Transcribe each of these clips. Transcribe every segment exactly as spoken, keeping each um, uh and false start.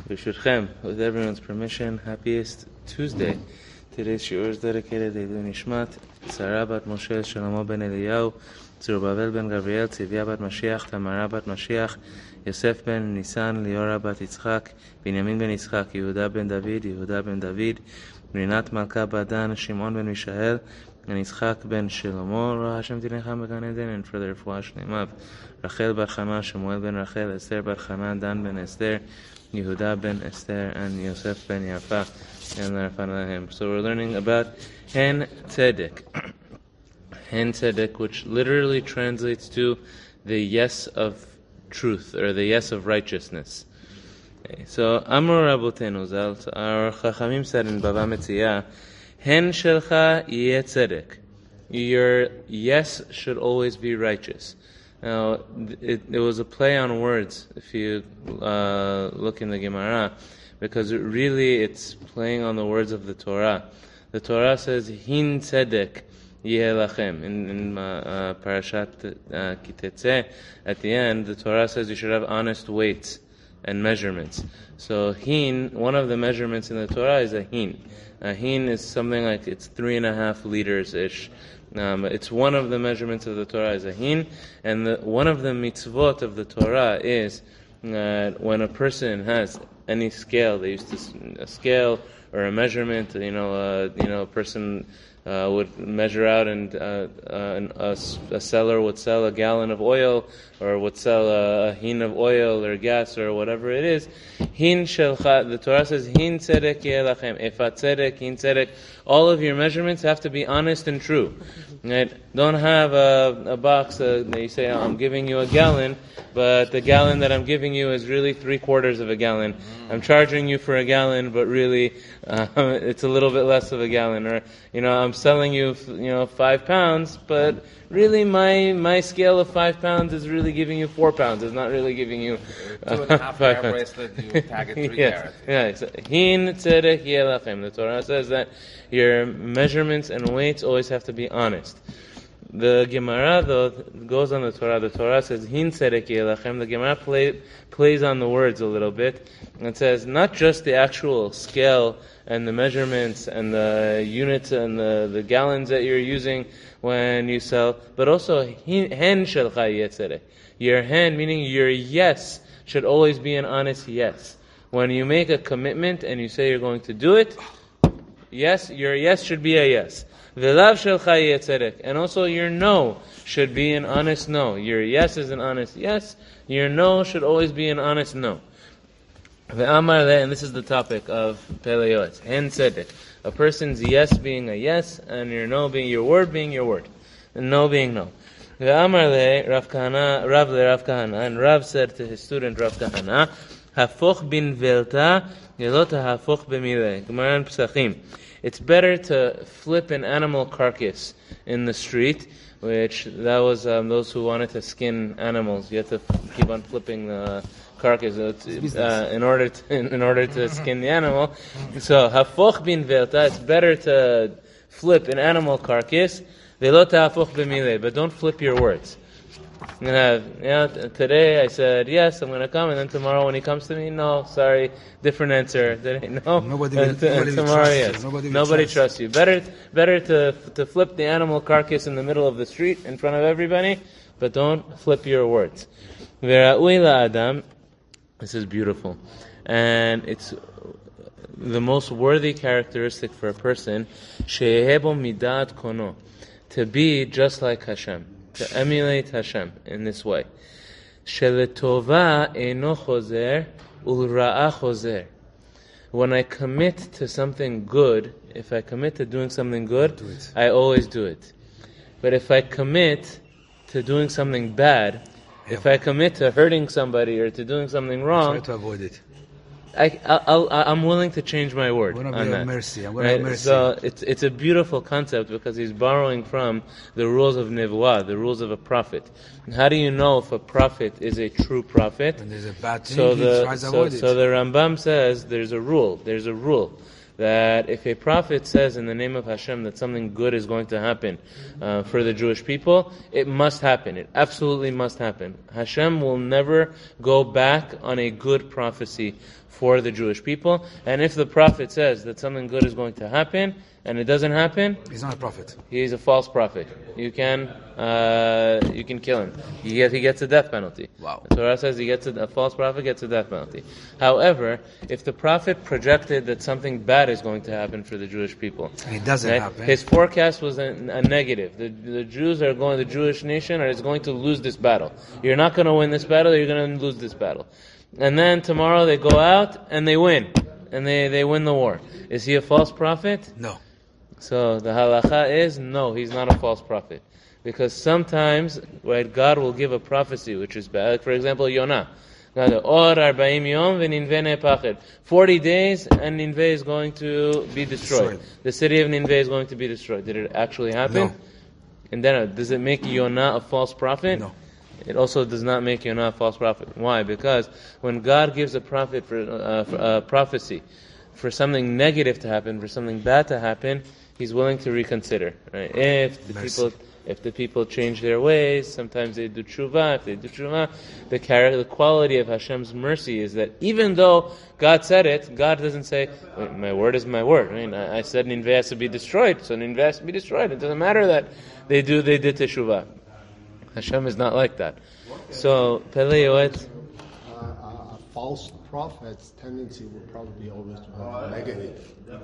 B'shutchem, with everyone's permission, happiest Tuesday. Today's shiur is dedicated to Eilu Nishmat, Sarah bat Moshe, Shlomo ben Eliyahu, Zerubbabel ben Gabriel, Tzivia bat Mashiach, Tamara bat Mashiach, Yosef ben Nisan, Liora bat Yitzchak, Binyamin ben Yitzchak, Yehuda ben David, Yehuda ben David, Rinat Malka bat Dan, Shimon ben Mishael, and Yitzchak ben Shlomo, Ra Hashem Tinecham began Eden, and for the refuah shlema, Rachel bat Chana, Shemuel ben Rachel, Esther bat Chana, Dan ben Esther, Yehuda ben Esther, and Yosef ben Yafa, and Rafanahem. So we're learning about Hen Tzedek. Hen Tzedek, which literally translates to the yes of truth, or the yes of righteousness. Okay, so Amor Rabotenu Zal, our Chachamim said in Bava Metzia, Hen Shelcha Yeh Tzedek. Your yes should always be righteous. Now, it, it was a play on words, if you uh, look in the Gemara, because it really it's playing on the words of the Torah. The Torah says, Hin Tzedek Yeh Lachem. In, in uh, uh, Parashat uh, Kitetze, at the end, the Torah says you should have honest weights and measurements. So, Hin, one of the measurements in the Torah is a Hin. A Hin is something like, it's three and a half liters-ish. Um, it's one of the measurements of the Torah is a hin, and the, one of the mitzvot of the Torah is uh, when a person has any scale, they used to a scale or a measurement. You know, uh, you know, a person uh, would measure out, and uh, uh, a, a seller would sell a gallon of oil, or would sell a, a hin of oil or gas or whatever it is. Hin shelcha. The Torah says hin tzedek yeh lachem. Efat tzedek, hin tzedek. All of your measurements have to be honest and true. Right? Don't have a, a box uh, that you say, I'm giving you a gallon, but the gallon that I'm giving you is really three quarters of a gallon. I'm charging you for a gallon, but really uh, it's a little bit less of a gallon. Or, you know, I'm selling you, you know, five pounds, but really my my scale of five pounds is really giving you four pounds. It's not really giving you uh, two and a half five carat bracelet, you tag it three yes. carats. Yeah, Hin tzedek yeh lachem. The Torah says that your measurements and weights always have to be honest. The Gemara, though, goes on the Torah. The Torah says, Hin tzedek yeh lachem. The Gemara play, plays on the words a little bit. It says, not just the actual scale and the measurements and the units and the, the gallons that you're using when you sell, but also, Hen shelcha yeh tzedek. Your hen, meaning your yes, should always be an honest yes. When you make a commitment and you say you're going to do it, yes, your yes should be a yes. V'lav shelcha yeh tzedek. And also your no should be an honest no. Your yes is an honest yes. Your no should always be an honest no. Ve'amar le, and this is the topic of Pele Yoetz. Hen tzedek. A person's yes being a yes, and your no being, your word being your word. And no being no. Ve'amar le, Rav Kahana, Rav le Rav Kahana, and Rav said to his student Rav Kahana, Hafoch bin velta, yelot hafoch b'mileh. Gemara in Pesachim. It's better to flip an animal carcass in the street, which that was um, those who wanted to skin animals. You have to f- keep on flipping the carcass uh, in order to, in, in order to skin the animal. So hafoch bin velta. It's better to flip an animal carcass. Velot hafoch b'mileh, but don't flip your words. I'm gonna have, yeah, today I said yes, I'm gonna come, and then tomorrow when he comes to me, no, sorry, different answer. Today, no, nobody and, will, and nobody tomorrow will yes. Nobody, nobody trust. trusts you. Better, better to to flip the animal carcass in the middle of the street in front of everybody, but don't flip your words. Vera'ui la'adam. This is beautiful, and it's the most worthy characteristic for a person. Sheyehebo midat kono, to be just like Hashem. To emulate Hashem in this way. Sheletova eino chozer ulra'a chozer. When I commit to something good, if I commit to doing something good, do I always do it. But if I commit to doing something bad, yeah. if I commit to hurting somebody or to doing something wrong, try to avoid it. I, I'll, I'm willing to change my word I'm on that. Mercy. I'm right? mercy. So it's it's a beautiful concept because he's borrowing from the rules of Nevuah, the rules of a prophet. And how do you know if a prophet is a true prophet? When there's a bad thing, so he the, tries to so, avoid it. So the Rambam says there's a rule. There's a rule that if a prophet says in the name of Hashem that something good is going to happen uh, for the Jewish people, it must happen. It absolutely must happen. Hashem will never go back on a good prophecy for the Jewish people. And if the prophet says that something good is going to happen, and it doesn't happen, he's not a prophet. He's a false prophet. You can uh, you can kill him. He gets, he gets a death penalty. Wow. The Torah says he gets a, a false prophet gets a death penalty. However, if the prophet projected that something bad is going to happen for the Jewish people, and it doesn't right? happen. His forecast was a, a negative. The the Jews are going. The Jewish nation is going to lose this battle. You're not going to win this battle. You're going to lose this battle. And then tomorrow they go out and they win, and they, they win the war. Is he a false prophet? No. So the halacha is, no, he's not a false prophet. Because sometimes, right, God will give a prophecy which is bad. Like for example, Yonah. Forty days and Nineveh is going to be destroyed. The city of Nineveh is going to be destroyed. Did it actually happen? No. And then, does it make Yonah a false prophet? No. It also does not make Yonah a false prophet. Why? Because when God gives a prophet for, uh, for uh, prophecy for something negative to happen, for something bad to happen, He's willing to reconsider. Right? If the Mercy. people, if the people change their ways, sometimes they do tshuva. If they do tshuva, the character, the quality of Hashem's mercy is that even though God said it, God doesn't say, Wait, "My word is my word." I mean, I, I said Nineveh has to be destroyed, so Nineveh has to be destroyed. It doesn't matter that they do, they did teshuva. Hashem is not like that. So Pele Yoetz. Uh, a false prophet's tendency would probably be always to have negative. Uh,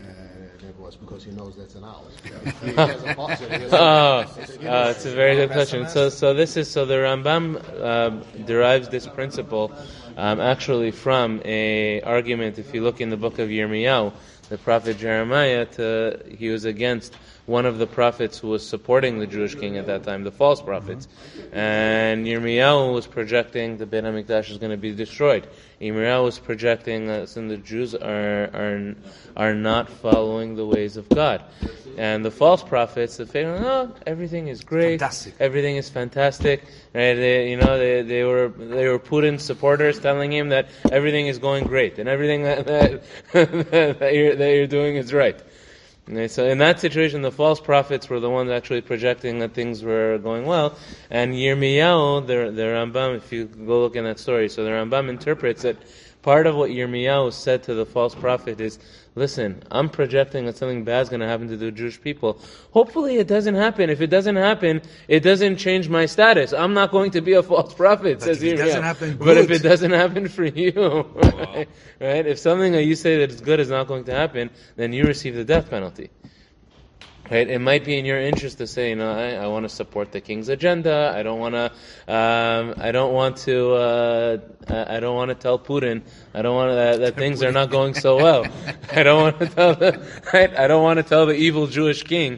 was because he knows that's an owl. If he has a positive, he has a- Oh, uh, it's a very good question. So, so this is so the Rambam uh, derives this principle um, actually from a argument. If you look in the book of Yirmiyahu, the prophet Jeremiah, to, he was against one of the prophets who was supporting the Jewish king at that time, the false prophets. And Yirmiyahu was projecting the Beit HaMikdash is going to be destroyed. Yirmiyahu was projecting that some of the Jews are, are are not following the ways of God. And the false prophets, the fake, oh, everything is great, Fantastic. everything is fantastic. Right? They, you know, they, they were they were Putin's supporters telling him that everything is going great and everything that that, that, you're, that you're doing is right. Okay, so in that situation, the false prophets were the ones actually projecting that things were going well. And Yirmiyahu, the, the Rambam, if you go look in that story, so the Rambam interprets that part of what Yirmiyahu said to the false prophet is, listen, I'm projecting that something bad is going to happen to the Jewish people. Hopefully it doesn't happen. If it doesn't happen, it doesn't change my status. I'm not going to be a false prophet, But says if it Yirmiyahu. doesn't happen, But if good. it doesn't happen for you, right? right? If something that you say that is good is not going to happen, then you receive the death penalty. Right? It might be in your interest to say, you know, I, I want to support the king's agenda. I don't want to. Um, I don't want to. Uh, I don't want to tell Putin. I don't want to, that, that things are not going so well. I don't want to tell. The, right? I don't want to tell the evil Jewish king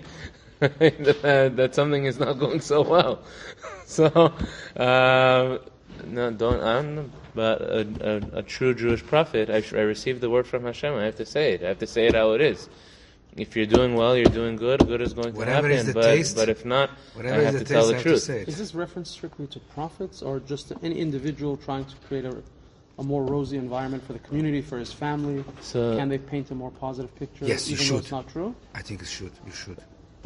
that, that something is not going so well. So, um, no, don't. I'm. But a, a, a true Jewish prophet, I, I received the word from Hashem. I have to say it. I have to say it how it is. If you're doing well, you're doing good. Good is going to Whatever happen. is the but taste, but if not, I Whatever have is to the tell taste, the I have truth. to say it. Is this reference strictly to prophets, or just to any individual trying to create a, a more rosy environment for the community, for his family? So- Can they paint a more positive picture, Yes, you even though should. it's not true? I think it should. You should.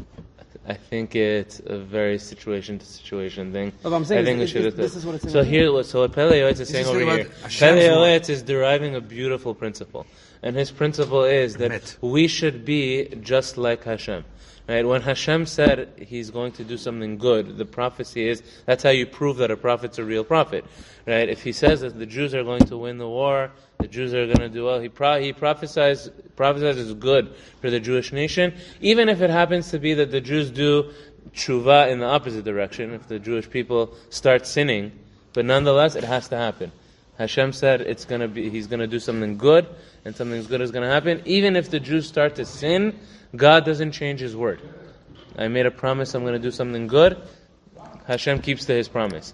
I think it's a very situation to situation thing. But I'm saying I think is- we is- should. this is what it's so saying. here, what- so what Pele Yoetz is This saying is over about here. Hashem's Pele word. Yoetz is deriving a beautiful principle, and his principle is that Emet. we should be just like Hashem. Right? When Hashem said He's going to do something good, the prophecy is that's how you prove that a prophet's a real prophet. Right? If He says that the Jews are going to win the war, the Jews are going to do well, He pro- He prophesies prophesies good for the Jewish nation, even if it happens to be that the Jews do tshuva in the opposite direction, if the Jewish people start sinning, but nonetheless it has to happen. Hashem said it's going to be He's going to do something good, and something good is going to happen, even if the Jews start to sin. God doesn't change His word. I made a promise I'm going to do something good. Hashem keeps to His promise.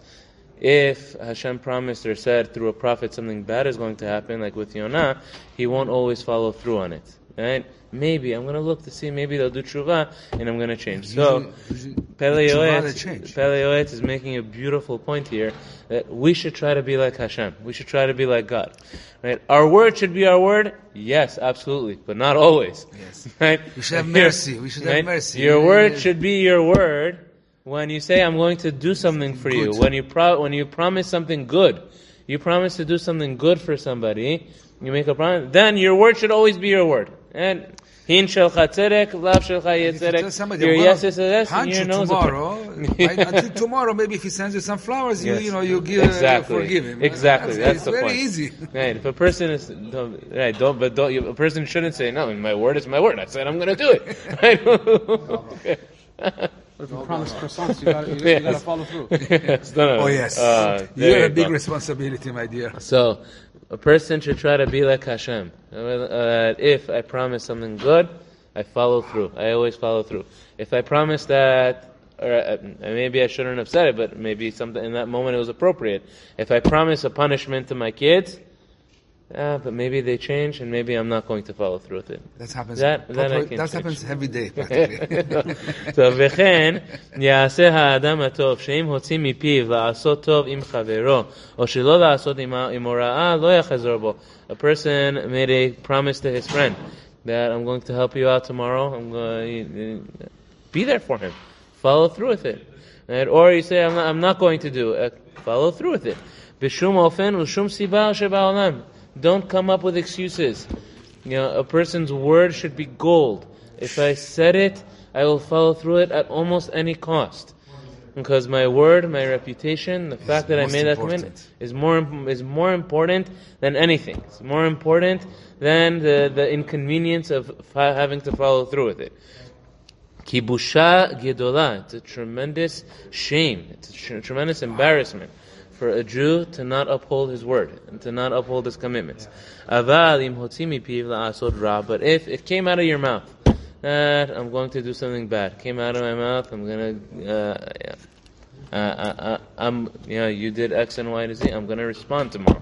If Hashem promised or said through a prophet something bad is going to happen, like with Yonah, He won't always follow through on it. Right? Maybe I'm going to look to see, maybe they'll do tshuva, and I'm going to change. So, Usually- Pele tshuva, they Yoetz, change. Pele Yoetz is making a beautiful point here that we should try to be like Hashem. We should try to be like God. Right? Our word should be our word. Yes, absolutely, but not always. Yes. Right? We should have Your- mercy. We should have right? mercy. Your Yeah, word yeah. should be your word when you say I'm going to do something for you. Good. When you pro- when you promise something good. You promise to do something good for somebody. You make a promise. Then your word should always be your word. And hin shelcha tzedek, lav shelcha yetzedek. Your yes is a yes, and your no is a tomorrow. Right? Until tomorrow, maybe if he sends you some flowers, you Yes. you know you give Exactly. uh, forgive him. Exactly. That's, That's the it's very point. easy. Right. If a person is don't, right, don't but don't you, a person shouldn't say no. My word is my word. I said I'm going to do it. Right? Okay. But if you promise croissants, you gotta, you, you Yes. gotta follow through. Yes, no, no, no. Oh yes, Uh, you there have a big go. responsibility, my dear. So, a person should try to be like Hashem. Uh, if I promise something good, I follow through. I always follow through. If I promise that, or uh, maybe I shouldn't have said it, but maybe something in that moment it was appropriate. If I promise a punishment to my kids, uh, but maybe they change, and maybe I'm not going to follow through with it. That happens. That- that I proper- can that change. happens every day, practically. So, וכן יעשה האדם הטוב שאם הוציא מפיו לעשות טוב עם חברו או שלא לעשות עם הוראה לא יחזור בו. A person made a promise to his friend that I'm going to help you out tomorrow. I'm going to be there for him. Follow through with it. Right? Or you say I'm not, I'm not going to do it. Follow through with it. בשום אופן ושום סיבה שבעולם. Don't come up with excuses. You know, a person's word should be gold. If I said it, I will follow through it at almost any cost. Because my word, my reputation, the fact that I most made that important. commitment is more is more important than anything. It's more important than the, the inconvenience of fa- having to follow through with it. Kibusha gedola. It's a tremendous shame. It's a tr- tremendous embarrassment for a Jew to not uphold his word and to not uphold his commitments. Aval im hotzi mipiv la'asod ra. But if it came out of your mouth that I'm going to do something bad, came out of my mouth, I'm gonna, uh, yeah, uh, uh, uh, I'm, you know, you did X and Y to Z, I'm gonna respond tomorrow.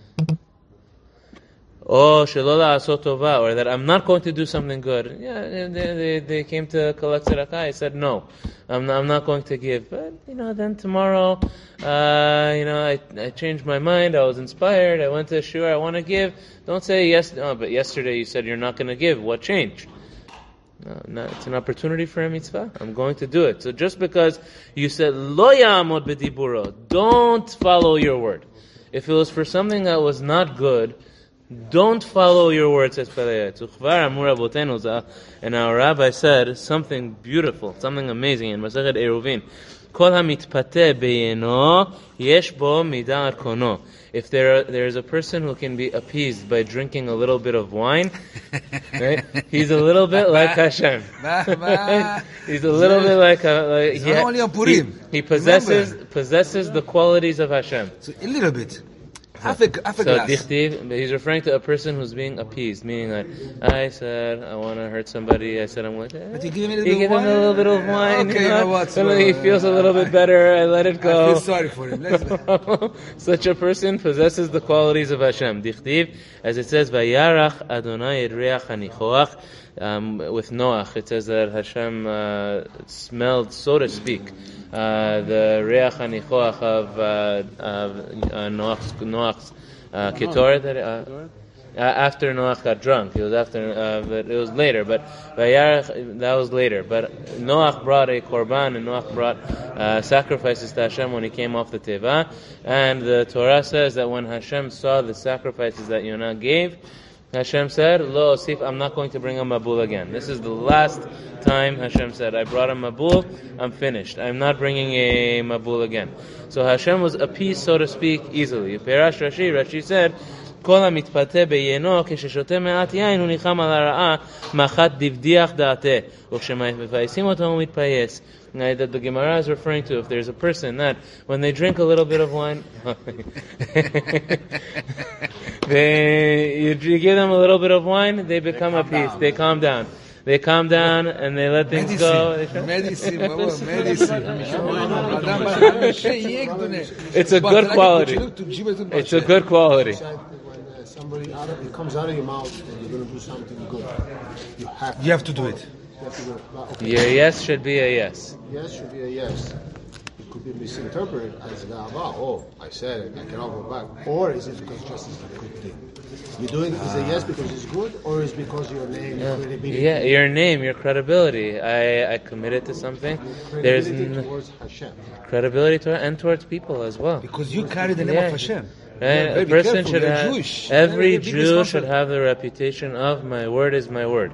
Oh, shelo la'asot tova, or that I'm not going to do something good. Yeah, they, they, they came to collect tzedakah. I said no, I'm not, I'm not going to give. But you know, then tomorrow, uh, you know, I I changed my mind. I was inspired. I went to a shiur. I want to give. Don't say yes. No, but yesterday you said you're not going to give. What changed? No, no, it's an opportunity for a mitzvah. I'm going to do it. So just because you said lo ya'amod b'diburo, don't follow your word. If it was for something that was not good, don't follow your words, says Peleyet. And our rabbi said something beautiful, something amazing in Masechet Eruvin. Kol hamitpateh beyeno yesh bo midat kono. If there there is a person who can be appeased by drinking a little bit of wine, right? He's a little bit like Hashem. He's a little bit like, uh, like It's he, not only on Purim. he, he possesses Remember. possesses the qualities of Hashem. So a little bit. Half a, half a So glass. dichtiv, he's referring to a person who's being appeased, meaning that I said I want to hurt somebody. I said I'm going to. But you give him a little You bit give of him a wine? little bit of wine. Okay, you know, you know what? and then he feels a little bit better. I let it I go. feel sorry for him. Let's, Such a person possesses the qualities of Hashem. Dichtiv, as it says, Vayarach Adonai et reach hanichoach. Um, with Noach, it says that Hashem uh, smelled, so to speak, uh, the reach hanichoach of, uh, of uh, Noach's, Noach's uh, ketoret. That, uh, uh, after Noach got drunk, it was after, uh, but it was later. But Vayarach, that was later. But Noach brought a korban, and Noach brought uh, sacrifices to Hashem when he came off the teva. And the Torah says that when Hashem saw the sacrifices that Yonah gave, Hashem said, Lo osif, I'm not going to bring a mabul again. This is the last time Hashem said, I brought a mabul, I'm finished. I'm not bringing a mabul again. So Hashem was appeased, so to speak, easily. Perash Rashi, Rashi said, כל המתפתה בעיינו כששותה מעט יין הוא ניחם על הרעה מחת דבדיח דעתה וכשמפייסים אותו הוא מתפייס. That the Gemara is referring to, if there's a person that when they drink a little bit of wine they, you, you give them a little bit of wine, they become appeased, they calm down. They calm down and they let things go. medicine, medicine. It's a good quality. It's a good quality. When uh, somebody out of, it comes out of your mouth and you're going to do something good, you have to, You have to do it. you have to do it. But, okay, Your yes should be a yes. yes should be a yes. It could be misinterpreted as ga'ava. Oh, I said it, I cannot go back. Or is it because just it's a good thing? You're doing is a yes because it's good, or is it because your name, your credibility? Yeah, your name, your credibility. I, I committed to something. There's Credibility n- towards Hashem. credibility to and towards people as well. Because you carry the name Yeah. of Hashem. Right? very A person careful. should They're have Jewish. every They're big Jew should responsibility. have the reputation of my word is my word.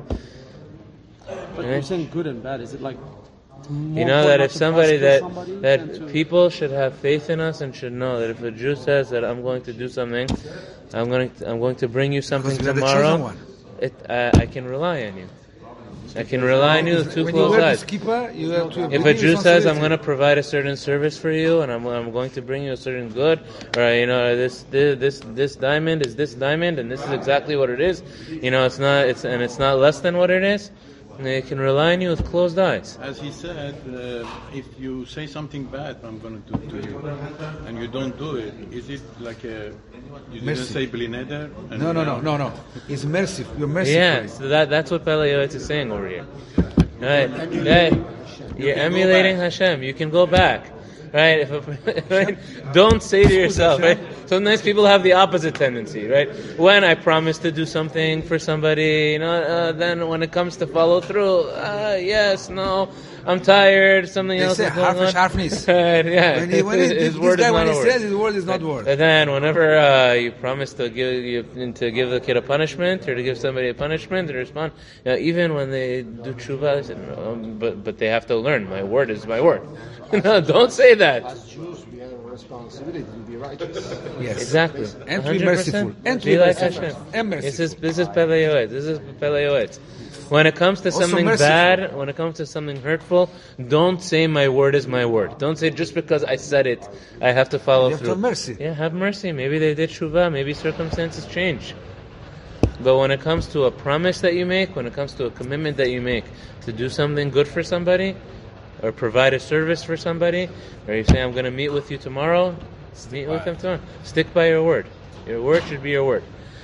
But you're saying good and bad. Is it like more You know that important if to somebody prosecute that somebody that than to- people should have faith in us and should know that if a Jew says that I'm going to do something, I'm going to, I'm going to bring you something Because we are the chosen tomorrow. one. It I, I can rely on you. I can rely on you with two When you closed wear eyes. this kippah, you have to. If a Jew says I'm going to provide a certain service for you and I'm, I'm going to bring you a certain good, or you know this this this this diamond is this diamond and this is exactly what it is, you know it's not it's and it's not less than what it is, they can rely on you with closed eyes. As he said, uh, if you say something bad, I'm going to do to you, and you don't do it, is it like a you didn't Mercy. say bli neder? and No, no, now- no, no, no. It's merciful. You're merciful. Yeah, so that that's what Pele Yoetz is saying over here. Right? Right? You're emulating Hashem. You can go back. Right? If a, right? Don't say to yourself, right? Sometimes people have the opposite tendency, right? When I promise to do something for somebody, you know, uh, then when it comes to follow through, uh, yes, no, I'm tired, something They else say is going harfish, on. harfness. Right, yeah. When he, when he, his this word guy, is when not he a word. says his word is not word. And then, whenever uh, you promise to give you, to give the kid a punishment or to give somebody a punishment, they respond. You know, even when they do tshuva, they say, no, but but they have to learn. My word is my word. No, don't say that. As Jews, we have a responsibility to be righteous. Yes. Exactly. And to be one hundred percent. merciful. And to be be like merciful. Hashem. And This is merciful. this is Pele Yoetz. This is Pele Yoetz. When it comes to Also something merciful. bad, when it comes to something hurtful, don't say my word is my word. Don't say just because I said it, I have to follow You have to through. have mercy. Yeah, have mercy. Maybe they did shuvah. Maybe circumstances change. But when it comes to a promise that you make, when it comes to a commitment that you make to do something good for somebody, or provide a service for somebody, or you say I'm going to meet with you tomorrow, meet with them tomorrow. Stick by your word. Your word should be your word.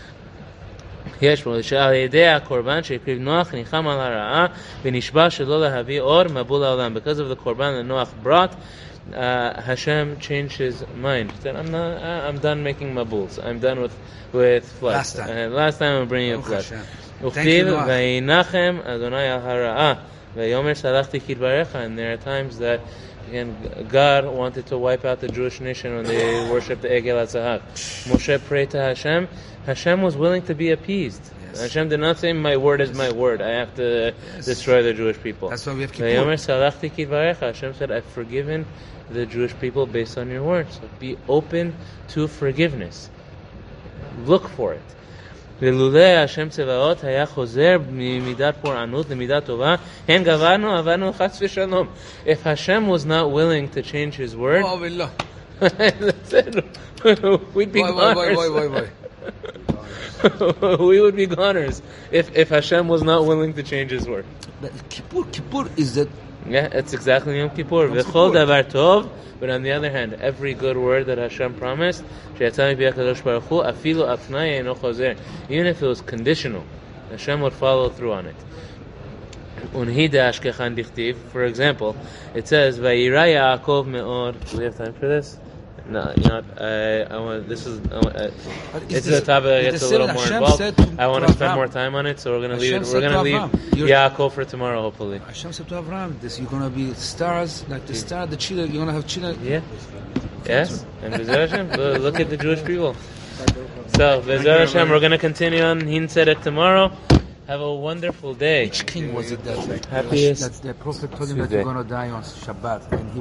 יש פה שעל ידי הקורבן שהקריב נוח ניחם על הרעה ונשבע שלא להביא אור מבול לעולם. Because of the korban that Noach brought, uh, Hashem changed his mind. He said, I'm not, uh, I'm done making mabuls. I'm done with with floods. Last time. Uh, last time I'm bringing a Baruch flood. Hashem. Thank וכתיב you, Noach. וינחם אדוני על הרעה ויאמר סלחתי כדבריך. And there are times that again, God wanted to wipe out the Jewish nation when they worshipped the Egel HaZahav. Moshe prayed to Hashem. Hashem was willing to be appeased. Yes. Hashem did not say, my word is my word. I have to Yes. destroy the Jewish people. That's why we have Kippur. ויאמר סלחתי כדבריך. Hashem said, I've forgiven the Jewish people based on your word. So be open to forgiveness. Look for it. ולולא השם צבאות היה חוזר ממידת פורענות למידת טובה, הן גברנו, עברנו חס ושלום. If Hashem was not willing to change his word, Oh, billah. that's it. We'd be Boy, boy, boy, goners. boy, boy, boy. We would be goners if, if Hashem was not willing to change his word. But Kippur, Kippur is that Yeah, it's exactly Yom Kippur. Yom V'chol Kippur. davar tov. But on the other hand, every good word that Hashem promised, שיצא מפי הקדוש ברוך הוא, אפילו התנאי אינו חוזר. Even if it was conditional, Hashem would follow through on it. Unhi de'ashkechan dichtiv. For example, it says, Vayira Yaakov me'or. Do we have time for this? No, you know what, I, I want, this is, I want, uh, But it's is a topic that this- gets it a little said more Hashem involved. said to- I want to to spend Avraham. more time on it, so we're going to leave Hashem it. said We're going to to leave Avraham, you're- Yaakov for tomorrow, hopefully. Hashem said to Abraham, this you're gonna be stars like the star, the children. You're gonna have children. Yeah. Yes. And B'ezras Hashem, look look at the Jewish people. So, B'ezras Hashem, we're going to continue on Hin Tzedek tomorrow. Have a wonderful day. Which king was it that Happiest that the prophet told him that Tuesday. you're gonna die on Shabbat, and he